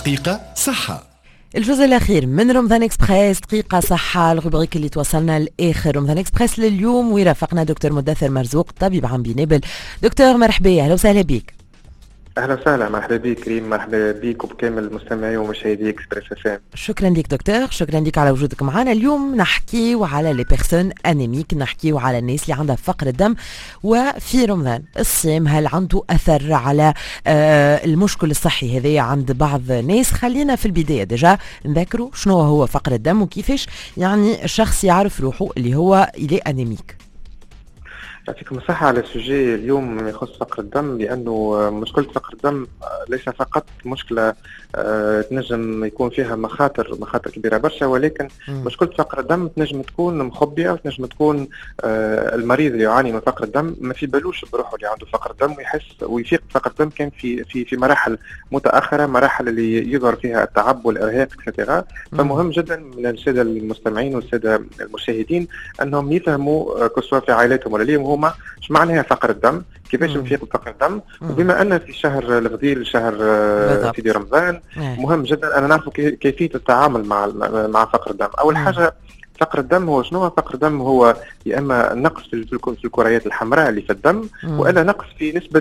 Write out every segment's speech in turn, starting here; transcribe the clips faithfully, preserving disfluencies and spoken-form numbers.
دقيقة صحة. الجزء الأخير من رمضان إكسبريس دقيقة صحة، الروبريك اللي توصلنا لآخر رمضان إكسبريس لليوم، ويرافقنا دكتور مدثر مرزوق طبيب عام بنابل. دكتور مرحبا، أهلا وسهلا بك. اهلا وسهلا، مرحبا بك كريم، مرحبا بك وبكامل المستمعين ومشاهدي اكسبريس اف ام. شكرا لك دكتور، شكرا لك على وجودك معنا اليوم. نحكيو على لي بيرسون انيميك، نحكيو على الناس اللي عندها فقر الدم، وفي رمضان الصيام هل عنده اثر على آه المشكل الصحي هذايا عند بعض الناس؟ خلينا في البدايه ديجا نذكروا شنو هو فقر الدم وكيفاش يعني الشخص يعرف روحه اللي هو إلي انيميك. يعطيكم الصحة. على السوجي اليوم يخص فقر الدم، لأنه مشكلة فقر الدم ليس فقط مشكلة آه تنجم يكون فيها مخاطر مخاطر كبيرة برشا، ولكن م. مشكلة فقر الدم تنجم تكون مخبئة، وتنجم تكون آه المريض اللي يعاني من فقر الدم ما في بالوش بروحه اللي عنده فقر الدم، ويحس ويفيق فقر الدم كان في في في مراحل متأخرة، مراحل اللي يظهر فيها التعب والإرهاق اكسترا. فمهم جدا من السادة المستمعين والسادة المشاهدين أنهم يفهموا كسوا في عائلاتهم ولا ليهم هما ايش معناها فقر الدم، كيفاش نفيق فقر الدم. وبما ان في شهر الفضيل، شهر سيدي رمضان، مهم جدا ان نعرف كيفيه التعامل مع مع فقر الدم. اول حاجه، فقر الدم هو شنو؟ فقر الدم هو يا اما نقص في في الكريات الحمراء اللي في الدم، والا نقص في نسبه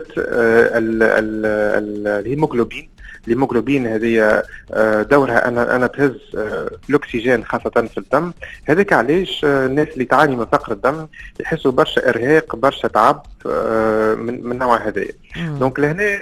الهيموغلوبين. الهيموغلوبين هذه دورها انا انا تهز الاكسجين خاصه في الدم. هذاك علاش الناس اللي تعاني من فقر الدم يحسوا برشا ارهاق، برشا تعب من من نوع هذايا. دونك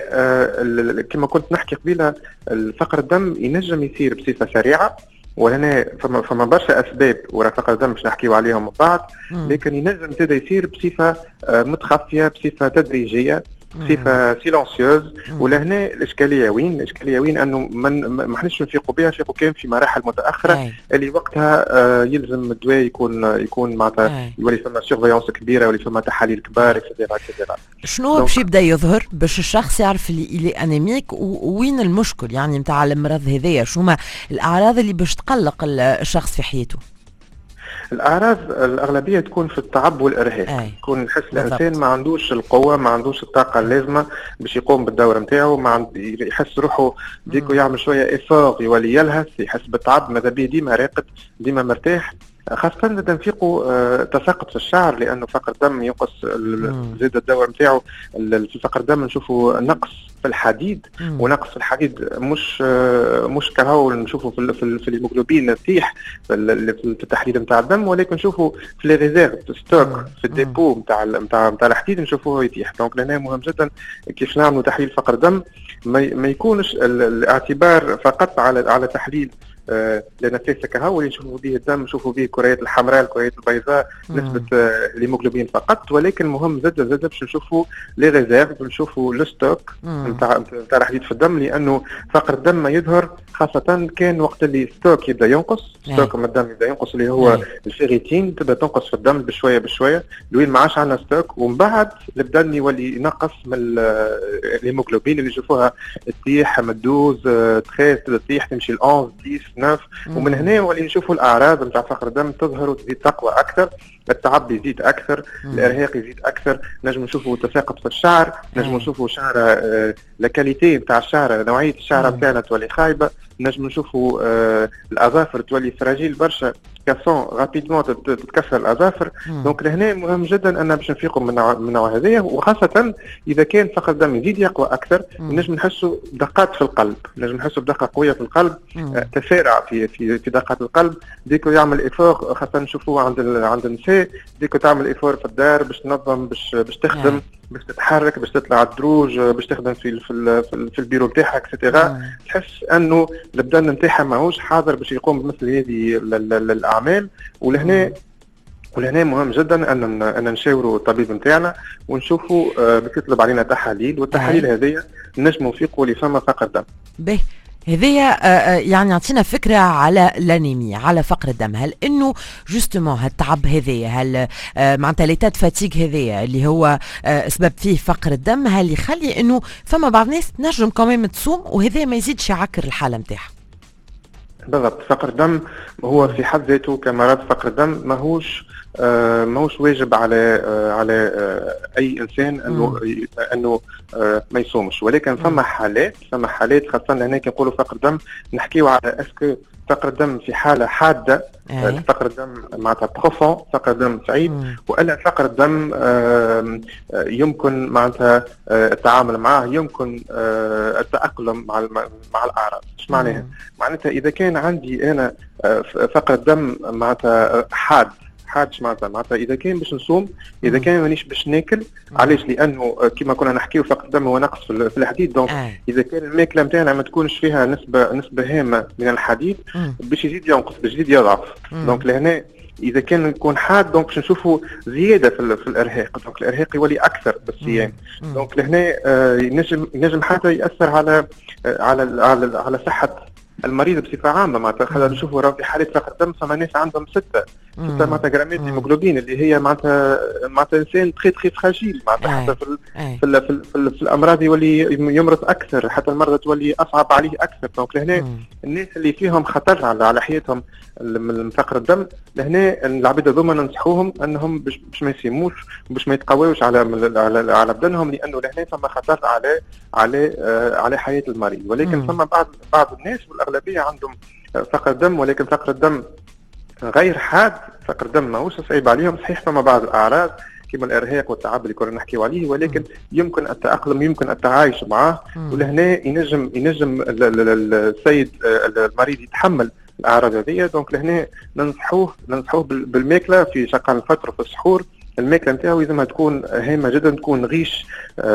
لهنا كما كنت نحكي قبيله، الفقر الدم ينجم يصير بصفه سريعه، وهنا فما فما برشا اسباب وراء فقر الدم باش نحكيو عليهم من بعد، لكن ينجم زاده يصير بصفه متخفيه، بصفه تدريجيه، بصفه سيلونسيوز. ولهنا الاشكاليه وين؟ الاشكاليه وين؟ انه ما حناش نفيقوا بها، نفيقوا كان في مراحل متاخره أي. اللي وقتها آه يلزم الدواء يكون يكون معناتها يولي فما سيرفيونس كبيره، يولي فما تحاليل كبار اكسترا اكسترا. شنو باش يبدا يظهر باش الشخص يعرف اللي اللي انيميك، ووين المشكل يعني نتاع المرض هذايا؟ شنو ما الاعراض اللي باش تقلق الشخص في حياته؟ الأعراض الأغلبية تكون في التعب والإرهاق، يكون يحس الإنسان ما عندوش القوة، ما عندوش الطاقة اللازمة باش يقوم بالدور نتاعو، ما عند... يحس روحه ديكو يعمل شوية إفاق، يولي يلهث، يحس بالتعب، ماذا بيه ديما راقد، ديما مرتاح. خاصة إذا نفيقوا آه تساقط في الشعر، لأنه فقر الدم ينقص زيادة الدور نتاعو. في فقر الدم نشوفوا نقص في الحديد، مم. ونقص في الحديد مش آه مش كهو نشوفوا في في, في الهيموغلوبين يطيح في, في التحليل نتاع الدم، ولكن نشوفوا في لي ريزيرف في ستوك، في الديبو نتاع نتاع نتاع الحديد نشوفوه يطيح. دونك لهنا مهم جدا كيف نعملوا تحليل فقر الدم، ما, ما يكونش الاعتبار فقط على على تحليل آه لأن فيه كهو اللي نشوفوا به الدم، نشوفوا به الكريات الحمراء، الكريات البيضاء، نسبة آه الهيموغلوبين فقط، ولكن مهم زاد زاد باش نشوفوا لي ريزيرف، نشوفوا لو ستوك نتاع نتاع الحديد في الدم، لأنه فقر الدم ما يظهر خاصة كان وقت اللي ستوك يبدا ينقص، ستوك من الدم يبدا ينقص اللي هو الفيريتين، تبدا تنقص في الدم بشوية بشوية لوين ما عادش عندنا ستوك، ومن بعد الدم يولي ينقص من الهيموغلوبين اللي نشوفوها تطيح من دوز تخيس تطيح تمشي ل احد عشرة ناف. ومن هنا ولي نشوفوا الاعراض نتاع فقر الدم تظهر وتزيد تقوى اكثر، التعب يزيد اكثر، الارهاق يزيد اكثر، نجم نشوفوا تساقط في الشعر، نجم نشوفوا شعر آه لاكاليتي نتاع الشعر، نوعيه الشعر نتاعنا تولي خايبه، نجم نشوفوا آه الاظافر تولي فراجيل برشا، كاسون رابيدمون تتكسر الاظافر. دونك لهنا مهم جدا ان باش نفيقوا من نوع من نوع هذايا، وخاصه اذا كان فقر الدم يزيد يقوى اكثر، نجم نحسوا دقات في القلب، نجم نحسوا بدقه قويه في القلب، آه تسارع في في في دقات القلب، ديكو يعمل ايفور، خاصه نشوفوه عند عند النساء، ديكو تعمل ايفور في الدار باش تنظم، باش باش تخدم، باش تتحرك، باش تطلع الدروج، باش تخدم في في في البيرو نتاعها اكسترا، تحس انه البدن نتاعها ماهوش حاضر باش يقوم بمثل هذه الاعمال. ولهنا ولهنا مهم جدا ان ان نشاوروا الطبيب نتاعنا ونشوفوا باش يطلب علينا تحاليل، والتحاليل هذه نجموا نفيقوا لفما فقر دم. به هذيا يعني يعطينا فكرة على الانيميا، على فقر الدم. هل انه جوستومون هالتعب هذايا، هل معناتها ليتات فاتيك هذايا اللي هو سبب فيه فقر الدم، هل يخلي انه فما بعض الناس تنجم كمان تصوم وهذا ما يزيدش يعكر الحالة نتاعها؟ بالضبط. فقر الدم هو في حد ذاته كمرض فقر الدم ماهوش آه ماهوش واجب على آه على آه اي انسان انه انه آه ما يصومش، ولكن فما حالات فما حالات خاصه هنا كي نقولوا فقر دم نحكيو على اسكو فقر الدم في حاله حاده، أي. فقر الدم معناتها بروفون، فقر الدم صعيب، والا فقر الدم آه يمكن معناتها آه التعامل معه، يمكن آه التاقلم مع مع الاعراض. ايش معناها؟ معناتها اذا كان عندي انا آه فقر الدم معناتها حاد حاد معناتها معناتها اذا كان باش نصوم، اذا كان مانيش باش ناكل، علاش؟ لانه كما كنا نحكيو فقر الدم هو نقص في الحديد، دونك اذا كان الماكله نتاعنا ما تكونش فيها نسبه نسبه هامه من الحديد باش يزيد ينقص، باش يزيد يضعف. دونك لهنا اذا كان يكون حاد دونك باش نشوفوا زياده في, في الارهاق، دونك الارهاق يولي اكثر بالصيام. دونك لهنا آه ينجم ينجم حتى ياثر على آه على على, على صحه المريض بصفه عامه. معناتها خلينا نشوفوا راه في حالات فقر الدم فما ناس عندهم سته ستة معناتها جرامات هيموغلوبين اللي هي معناتها معناتها انسان تخي تخي فراجيل، معناتها حتى في في, ال في, ال في, ال في الامراض يولي يمرض اكثر، حتى المرضى تولي اصعب عليه اكثر. دونك لهنا الناس اللي فيهم خطر على على حياتهم من فقر الدم، لهنا العباد هذوما ننصحوهم انهم باش باش ما يسيموش، باش ما يتقواوش على على على بدنهم، لانه لهنا فما خطر على على آه على حياه المريض. ولكن فما بعض بعض الناس والاغلبيه عندهم فقر دم، ولكن فقر الدم غير حاد، فقر دم ماهوش صعيب عليهم. صحيح فما بعض الاعراض كما الارهاق والتعب اللي كنا نحكيو عليه، ولكن يمكن التاقلم، يمكن التعايش معه، ولهنا ينجم ينجم السيد المريض يتحمل الاعراض هذه. دونك لهنا ننصحوه ننصحوه بالماكله في شقان الفطر في السحور. الماكله نتاعو لازمها تكون هامه جدا، تكون غيش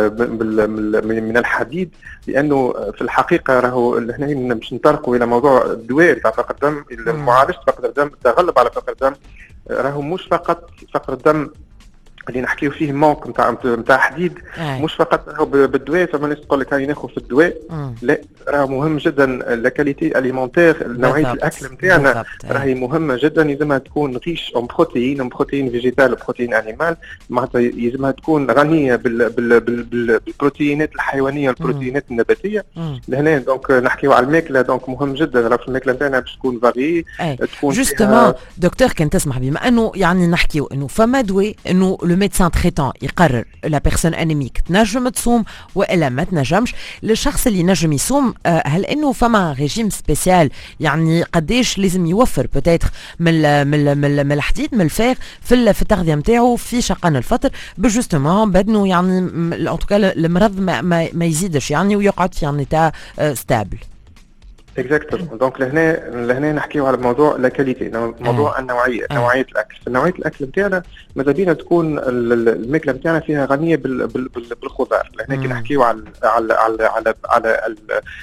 من الحديد، لانه في الحقيقه راهو هنا باش نطرقوا الى موضوع الدواء تاع فقر الدم، معالجه فقر الدم، التغلب على فقر الدم. راهو مش فقط فقر الدم اللي نحكيو فيه مونك نتاع نتاع حديد، مش فقط راهو بالدواء. فما ناس تقول لك هاني ناخذ في الدواء، لا راهو مهم جدا لا كاليتي اليمونتير، نوعيه الاكل نتاعنا راهي مهمه جدا، لازمها تكون غيش اون بروتين، بروتين فيجيتال، بروتين انيمال، معناتها لازمها تكون غنيه بال بال بال بالبروتينات الحيوانيه والبروتينات النباتيه. لهنا دونك نحكيو على الماكله، دونك مهم جدا راهو في الماكله نتاعنا باش تكون فاري، تكون جوستومون. دكتور كان تسمح بما انه يعني نحكيو انه فما دواء انه ميدسان تريتون يقرر لا بيرسون انيميك تنجم تصوم والا ما تنجمش. للشخص اللي نجم يصوم هل انه فما ريجيم سبيسيال، يعني قداش لازم يوفر بوتيتر من من من الحديد من الفيغ في في التغذيه نتاعو في شقان الفطر بجوستومون بدنه، يعني ان توكا المرض ما, ما, ما يزيدش يعني ويقعد في ان ايتا ستابل. اكزاكتومون. دونك لهنا لهنا نحكيو على موضوع لا كاليتي، موضوع آه. النوعيه آه. نوعيه الاكل. نوعيه الاكل نتاعنا ماذا بينا تكون الماكله نتاعنا فيها غنيه بالخضار. لهنا كي نحكيو على على على على, على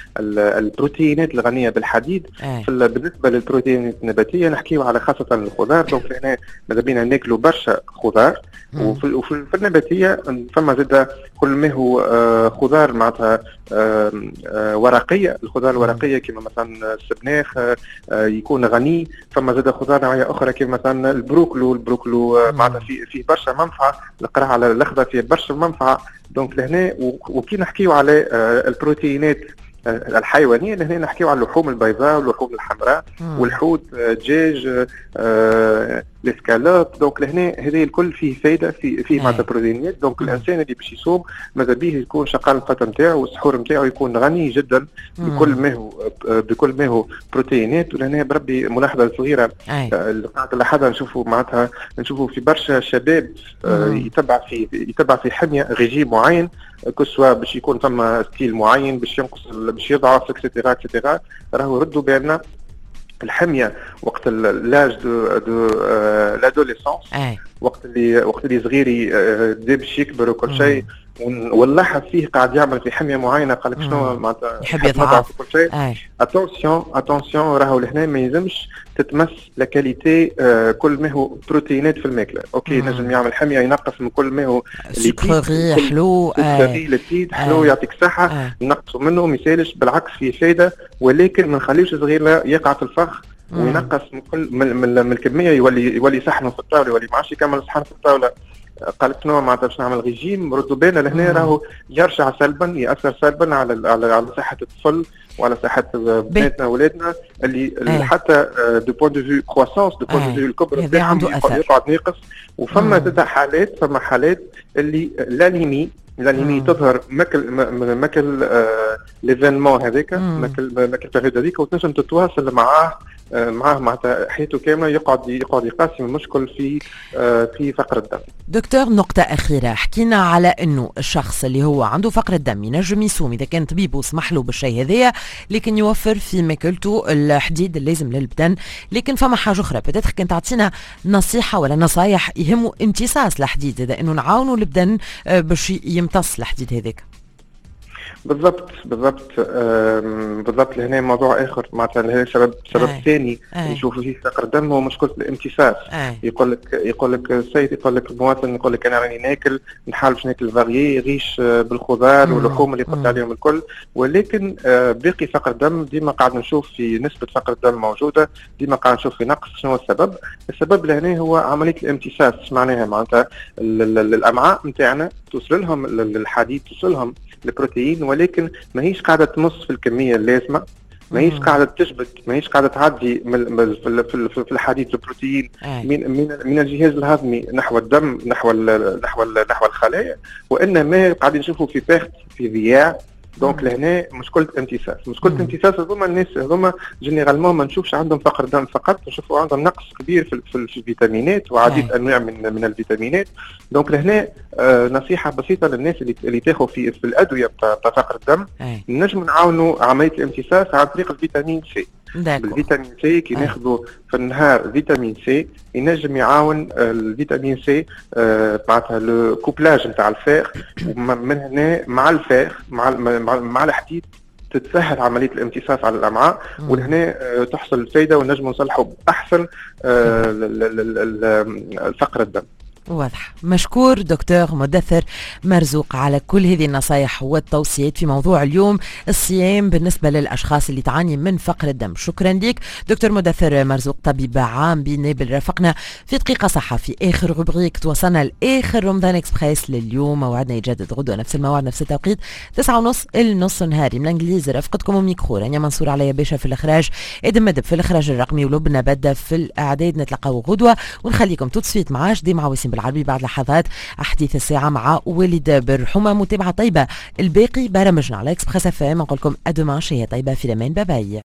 البروتينات الغنيه بالحديد، آه. بالنسبه للبروتينات النباتيه نحكيو على خاصه الخضار. دونك لهنا ماذا بينا ناكلوا برشا خضار، وفي, وفي النباتيه فما زاد كل ما هو آه خضار معناتها آه آه ورقيه. الخضار الورقيه كما مثلا السبناخ آه يكون غني. فما زاد خضار نوعيه اخرى كما مثلا البروكلو. البروكلو آه معناتها فيه فيه برشا منفعه. القرع على الاخضر فيه برشا منفعه. دونك لهنا وكي نحكيو على آه البروتينات الحيوانيه، لهنا نحكيو على اللحوم البيضاء واللحوم الحمراء والحوت، الدجاج، آه الاسكالوب. دونك لهنا هذه الكل فيه فايده، في فيه معناتها بروتينات. دونك الانسان اللي باش يصوم ماذا بيه يكون شقان الفطر نتاعو والسحور نتاعو يكون غني جدا بكل ما هو بكل ما هو بروتينات. ولهنا بربي ملاحظه صغيره اللي قاعد لاحظها، نشوفوا معناتها نشوفوا في برشا شباب آه يتبع في يتبع في حميه ريجيم معين، كسوا باش يكون ثم ستيل معين باش ينقص باش يضعف اكسترا اكسترا. راهو ردوا بالنا الحميه وقت لاج دو دو لادوليسونس، وقت اللي وقت اللي صغيري بدا باش يكبر وكل شيء، ونلاحظ فيه قاعد يعمل في حميه معينه. قال لك شنو معناتها يحب يضعف كل شيء. اتونسيون اتونسيون راهو لهنا ما يلزمش تتمس لا كاليتي آه كل ما هو بروتينات في الماكله. اوكي مم. نجم يعمل حميه ينقص من كل ما هو سكري حلو سكري لتيد حلو يعطيك صحه، نقصوا منه ما يسالش بالعكس فيه فايده، ولكن ما نخليوش صغير يقع في الفخ وينقص من كل من, من, من الكميه، يولي يولي صحن في الطاوله، يولي ما عادش يكمل صحن في الطاوله. قال لك نوع معناتها باش نعمل ريجيم، ردوا بالنا لهنا راهو يرجع سلبا، ياثر سلبا على على على صحه الطفل وعلى صحه بناتنا واولادنا اللي, اللي حتى دو بوين دو فيو كرواسونس دو بوين دو فيو الكبر بتاعهم يقعد ناقص. وفما تاع حالات فما حالات اللي لانيمي لانيمي تظهر ماكل ماكل آه ليفينمون هذاك ماكل ماكل البيريود هذيك، وتنجم تتواصل معاه معاه معناتها حياته كامله يقعد يقعد يقاسم المشكل في في فقر الدم. دكتور نقطة أخيرة، حكينا على إنه الشخص اللي هو عنده فقر الدم ينجم يصوم إذا كان طبيبه سمح له بالشيء هذايا، لكن يوفر في ماكلته الحديد اللازم للبدن. لكن فما حاجة أخرى، بدأت كنت تعطينا نصيحة ولا نصايح يهموا امتصاص الحديد، إذا إنه نعاونوا البدن باش يمتص الحديد هذاك. بالضبط بالضبط بالضبط لهنا موضوع اخر معناتها هذا سبب سبب أي. ثاني نشوفوا فيه فقر الدم هو مشكله الامتصاص. يقول لك يقول لك السيد يقول لك المواطن يقول لك انا راني ناكل نحاول باش ناكل فاريي ريش بالخضار واللحوم اللي قلت عليهم الكل، ولكن باقي فقر الدم ديما قاعد نشوف في نسبه فقر الدم موجوده، ديما قاعد نشوف في نقص. شنو السبب؟ السبب لهنا هو عمليه الامتصاص. ايش معناها؟ معناتها الامعاء نتاعنا توصل لهم الحديد، توصل لهم البروتين، ولكن ماهيش قاعده تمص في الكميه اللازمه، ماهيش قاعده تجبد، ماهيش قاعده تعدي في الحديد البروتين من من من الجهاز الهضمي نحو الدم نحو ال نحو ال نحو الخلايا، وانما قاعدين نشوفوا في باخت في ضياع. دونك لهنا مشكله امتصاص، مشكله امتصاص هذوما الناس هذوما جينيرالمون ما نشوفش عندهم فقر دم فقط، نشوفوا عندهم نقص كبير في, في, في الفيتامينات وعديد انواع من من الفيتامينات. دونك لهنا آه نصيحه بسيطه للناس اللي اللي تاخذ في, في الادويه بتاع فقر الدم، نجم نعاونوا عمليه الامتصاص عن طريق الفيتامين سي. بالفيتامين سي كي ناخذوا في النهار فيتامين سي ينجم يعاون الفيتامين سي آه معناتها لو كوبلاج نتاع الفاخ، ومن هنا مع الفاخ مع مع, مع الحديد تتسهل عمليه الامتصاص على الامعاء، ولهنا آه تحصل الفائده ونجم نصلحوا احسن آه الفقر الدم. واضح. مشكور دكتور مدثر مرزوق على كل هذه النصائح والتوصيات في موضوع اليوم الصيام بالنسبة للأشخاص اللي تعاني من فقر الدم. شكرا لك دكتور مدثر مرزوق، طبيب عام بنابل. رافقنا في دقيقة صحة في آخر روبريك. توصلنا لآخر رمضان إكسبريس لليوم. موعدنا يجدد غدوة نفس الموعد نفس التوقيت تسعة ونص النص نهاري. من الإنجليزي رفقتكم وميكرو رانيا منصور عليا باشا في الإخراج، إدم مدب في الإخراج الرقمي، ولبنى بدة في الإعداد. نتلقاو غدوة ونخليكم توت مع جدي مع وسيم بالعربي بعد لحظات أحداث الساعة مع وليد برحومة. متابعة طيبة. الباقي برامجنا على إكسبريس اف ام. نقول لكم أدوما شيء طيبة في الأمان. باي باي.